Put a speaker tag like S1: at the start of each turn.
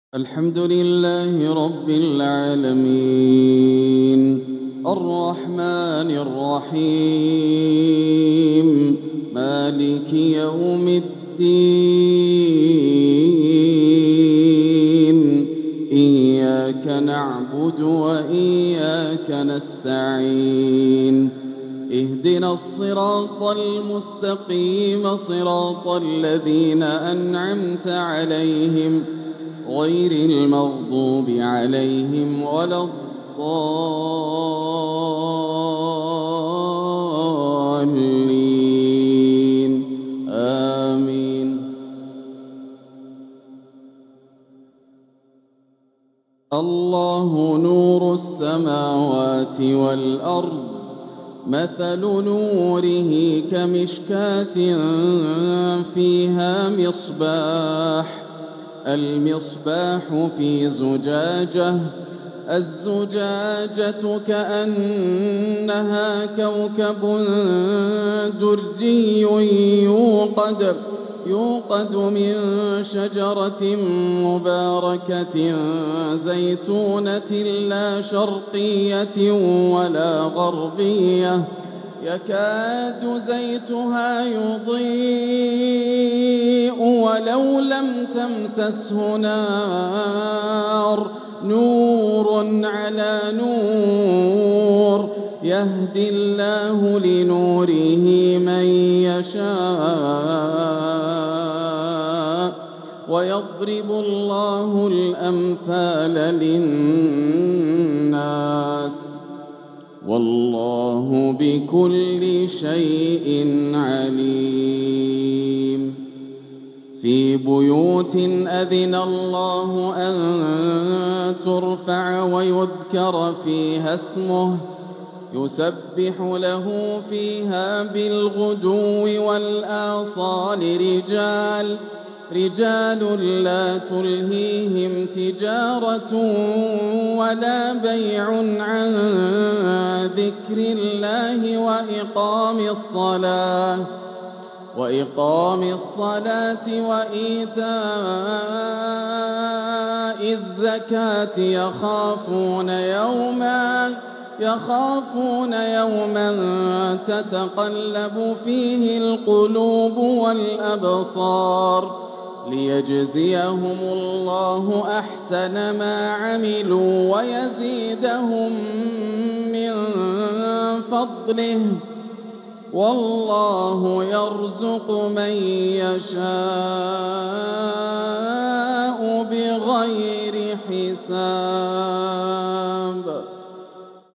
S1: الحمد لله رب العالمين الرحمن الرحيم مالك يوم الدين إياك نعبد وإياك نستعين اهدنا الصراط المستقيم صراط الذين أنعمت عليهم غير المغضوب عليهم ولا الضالين آمين. الله نور السماوات والأرض مثل نوره كمشكاة فيها مصباح المصباح في زجاجة الزجاجة كأنها كوكب دري يوقد من شجرة مباركة زيتونة لا شرقية ولا غربية يكاد زيتها يضيء ولو لم تمسسه نار نور على نور يهدي الله لنوره من يشاء ويضرب الله الأمثال للناس والله بكل شيء عليم. في بيوت أذن الله أن ترفع ويذكر فيها اسمه يسبح له فيها بالغدو والآصال رجال لا تلهيهم تجارة ولا بيع عن ذكر الله وإقام الصلاة وإيتاء الزكاة يخافون يوما تتقلب فيه القلوب والأبصار ليجزيهم الله أحسن ما عملوا ويزيدهم من فضله والله يرزق من يشاء بغير حساب.